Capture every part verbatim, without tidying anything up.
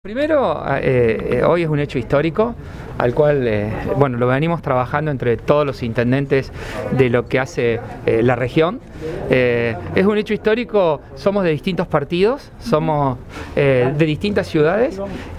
Primero, eh, eh, hoy es un hecho histórico al cual eh, bueno, lo venimos trabajando entre todos los intendentes de lo que hace eh, la región. Eh, es un hecho histórico, somos de distintos partidos, somos eh, de distintas ciudades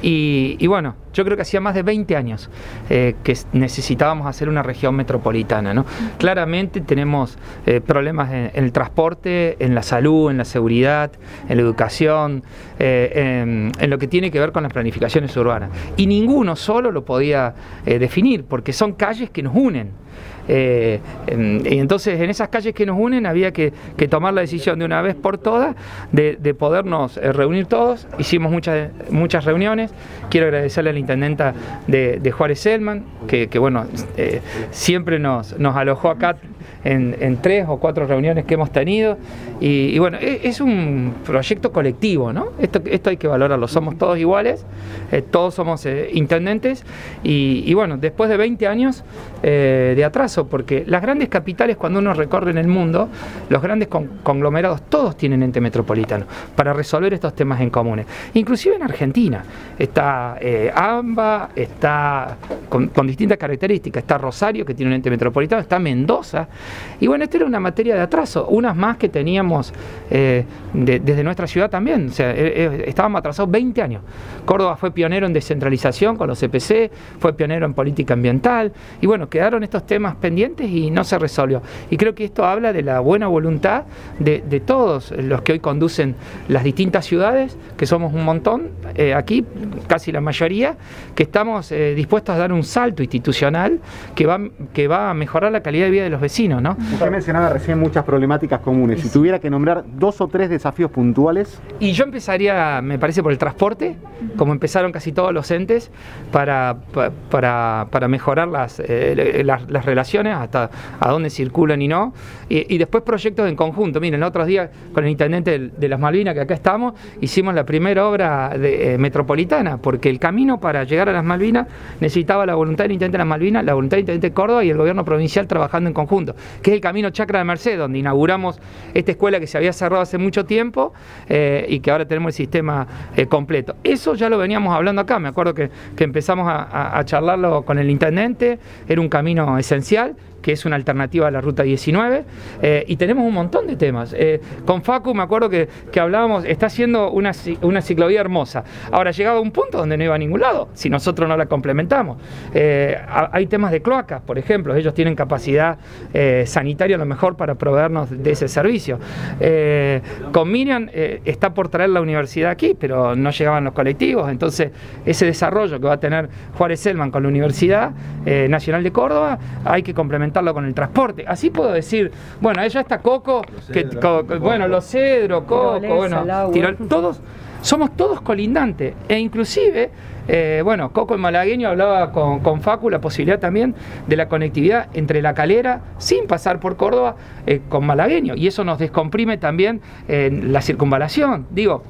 y, y bueno, yo creo que hacía más de veinte años eh, que necesitábamos hacer una región metropolitana, ¿no? Claramente tenemos eh, problemas en, en el transporte, en la salud, en la seguridad, en la educación, eh, en, en lo que tiene que ver con las planificaciones urbanas. Y ninguno solo lo podía eh, definir, porque son calles que nos unen. Eh, y entonces en esas calles que nos unen había que, que tomar la decisión de una vez por todas de, de podernos eh, reunir todos. Hicimos muchas, muchas reuniones. Quiero agradecerle a la intendenta de, de Juárez Selman, que, que bueno, eh, siempre nos, nos alojó acá en, en tres o cuatro reuniones que hemos tenido. Y, y bueno, es, es un proyecto colectivo, ¿no? Esto, esto hay que valorarlo. Somos todos iguales, eh, todos somos eh, intendentes. Y, y bueno, después de veinte años eh, de atraso, porque las grandes capitales, cuando uno recorre en el mundo, los grandes con, conglomerados, todos tienen ente metropolitano para resolver estos temas en comunes. Inclusive en Argentina está eh, AMBA, está con, con distintas características, está Rosario, que tiene un ente metropolitano, está Mendoza, y bueno, esta era una materia de atraso, unas más que teníamos eh, de, desde nuestra ciudad también. O sea, eh, eh, estábamos atrasados veinte años. Córdoba fue pionero en descentralización con los C P C, fue pionero en política ambiental, y bueno, quedaron estos temas pendientes y no se resolvió. Y creo que esto habla de la buena voluntad de, de todos los que hoy conducen las distintas ciudades, que somos un montón, eh, aquí casi la mayoría, que estamos eh, dispuestos a dar un salto institucional que va, que va a mejorar la calidad de vida de los vecinos, ¿no? Usted mencionaba recién muchas problemáticas comunes. Si tuviera que nombrar dos o tres desafíos puntuales. Y yo empezaría, me parece, por el transporte, como empezaron casi todos los entes, para, para, para mejorar las, eh, las, las relaciones hasta a dónde circulan y no, y, y después proyectos en conjunto. Miren, el otro día con el intendente de, de las Malvinas, que acá estamos, hicimos la primera obra de, eh, metropolitana, porque el camino para llegar a las Malvinas necesitaba la voluntad del intendente de las Malvinas, la voluntad del intendente de Córdoba y el gobierno provincial trabajando en conjunto, que es el camino Chacra de Merced, donde inauguramos esta escuela que se había cerrado hace mucho tiempo eh, y que ahora tenemos el sistema eh, completo. Eso ya lo veníamos hablando acá, me acuerdo que, que empezamos a, a, a charlarlo con el intendente, era un camino esencial, que es una alternativa a la ruta diecinueve, eh, y tenemos un montón de temas. Eh, con Facu me acuerdo que, que hablábamos, está haciendo una, una ciclovía hermosa. Ahora llegaba a un punto donde no iba a ningún lado, si nosotros no la complementamos. Eh, hay temas de cloacas, por ejemplo, ellos tienen capacidad eh, sanitaria a lo mejor para proveernos de ese servicio. Eh, con Miriam eh, está por traer la universidad aquí, pero no llegaban los colectivos, entonces ese desarrollo que va a tener Juárez Selman con la Universidad eh, Nacional de Córdoba, hay que complementar con el transporte. Así puedo decir, bueno, allá está Coco, que, co, bueno, Los Cedros, Coco, bueno, Tirol, todos, somos todos colindantes, e inclusive, eh, bueno, Coco en Malagueño hablaba con, con Facu la posibilidad también de la conectividad entre La Calera, sin pasar por Córdoba, eh, con Malagueño, y eso nos descomprime también eh, la circunvalación. Digo,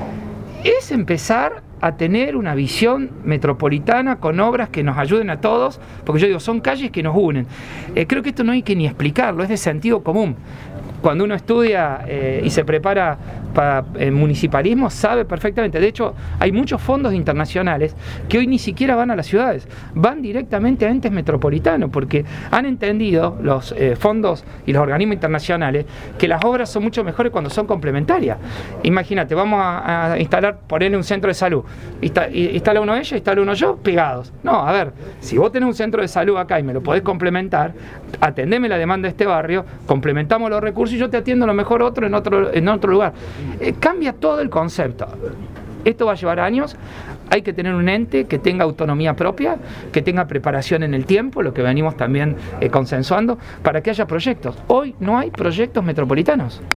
es empezar a tener una visión metropolitana con obras que nos ayuden a todos, porque yo digo, son calles que nos unen. Eh, creo que esto no hay que ni explicarlo, es de sentido común. Cuando uno estudia eh, y se prepara para el municipalismo, sabe perfectamente. De hecho, hay muchos fondos internacionales que hoy ni siquiera van a las ciudades, van directamente a entes metropolitanos, porque han entendido los eh, fondos y los organismos internacionales que las obras son mucho mejores cuando son complementarias. Imagínate, vamos a, a instalar, ponerle un centro de salud. Insta, instala uno ella, instala uno yo, pegados. No, a ver, si vos tenés un centro de salud acá y me lo podés complementar, atendeme la demanda de este barrio, complementamos los recursos y yo te atiendo a lo mejor otro en otro, en otro lugar. Eh, cambia todo el concepto. Esto va a llevar años, hay que tener un ente que tenga autonomía propia, que tenga preparación en el tiempo, lo que venimos también eh, consensuando, para que haya proyectos. Hoy no hay proyectos metropolitanos.